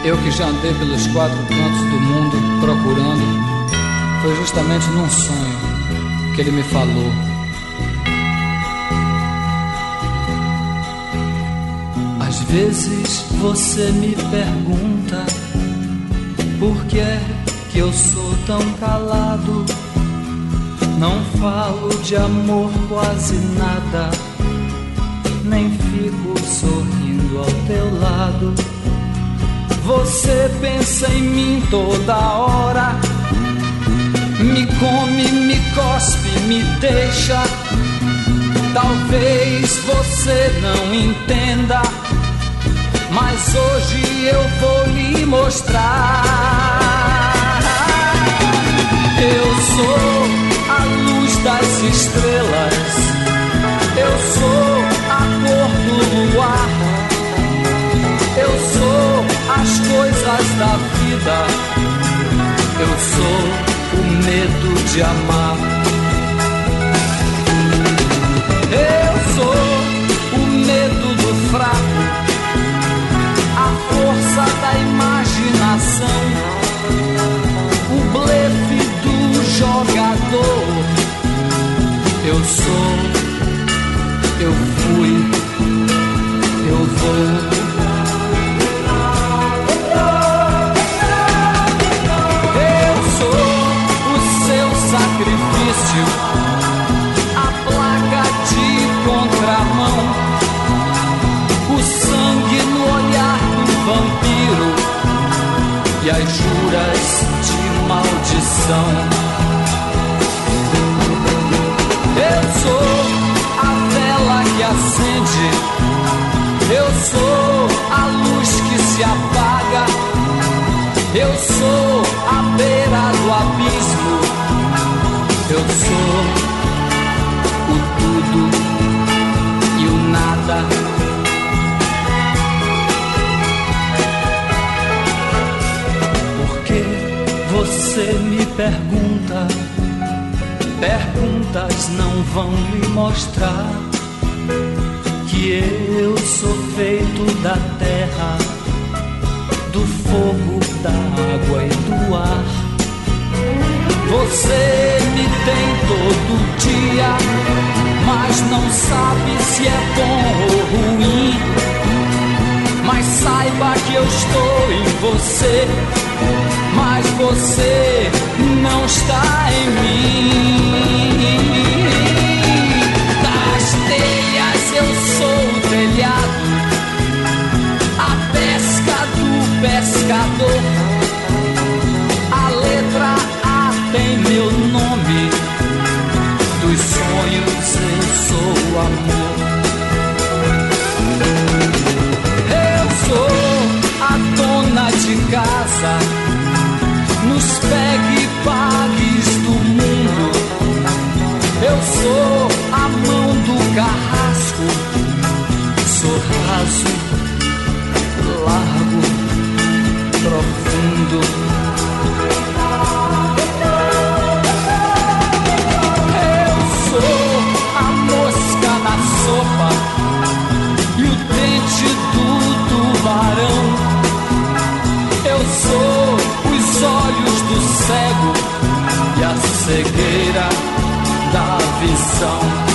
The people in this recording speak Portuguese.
Eu que já andei pelos quatro cantos do mundo procurando, foi justamente num sonho que ele me falou. Às vezes você me pergunta por que é que eu sou tão calado. Não falo de amor quase nada, nem fico sorrindo ao teu lado. Você pensa em mim toda hora, me come, me cospe, me deixa. Talvez você não entenda, mas hoje eu vou lhe mostrar. Eu sou a luz das estrelas, eu sou a cor do luar, eu sou as coisas da vida, eu sou o medo de amar. Eu sou o medo do fraco, a força da imaginação, o blefe do jogador. Eu sou, eu fui, eu vou. Sacrifício, a placa de contramão, o sangue no olhar do vampiro e as juras de maldição. Eu sou a vela que acende, eu sou a luz que se apaga, eu sou a beira do abismo. Eu sou o tudo e o nada. Porque você me pergunta, perguntas não vão lhe mostrar que eu sou feito da terra, do fogo, da água e do ar. Você me tem todo dia, mas não sabe se é bom ou ruim. Mas saiba que eu estou em você, mas você não está em mim. Das telhas eu sou o telhado, a pesca do pescador, a letra tem meu nome, dos sonhos eu sou o amor. Eu sou a dona de casa, nos pegue-pagues do mundo. Eu sou a mão do carrasco, sou raso, largo, profundo. E o dente do tubarão. Eu sou os olhos do cego e a cegueira da visão.